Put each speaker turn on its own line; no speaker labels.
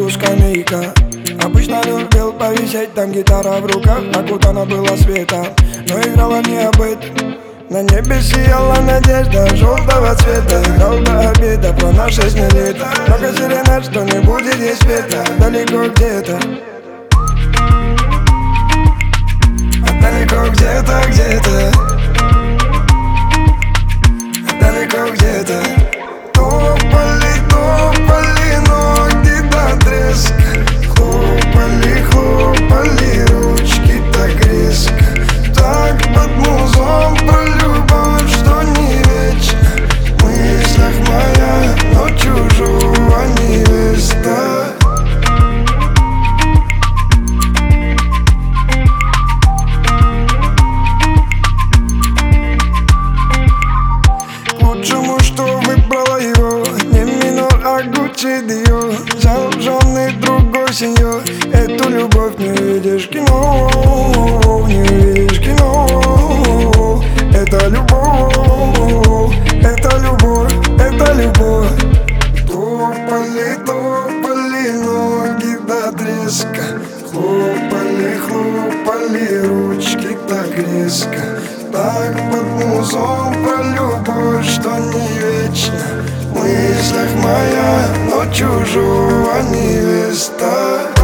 углу скамейка. Обычно любил повисеть, там гитара в руках, окутана была светом, но играла не об этом. На небе сияла надежда желтого цвета. Играл до обеда про наши лета. Много сиренад, что не будет здесь света. Далеко где-то, далеко где-то, где-то, далеко где-то. Топали, топали ноги до треска. Хлопали, хлопали ручки так резко. Так под музон про любовь, что не вечно. В мыслях моя, но чужого невеста. К лучшему, что выбрала его, не минор, а Гуччи Диор. Взял в жены другой сеньор. Эту любовь не видишь в кино, не видишь в кино. Это любовь, это любовь, это любовь. Топали, топали ноги до треска. Хлопали, хлопали ручки так резко. Так под музон про любовь, что не вечно. В мыслях моя, но чужого невеста.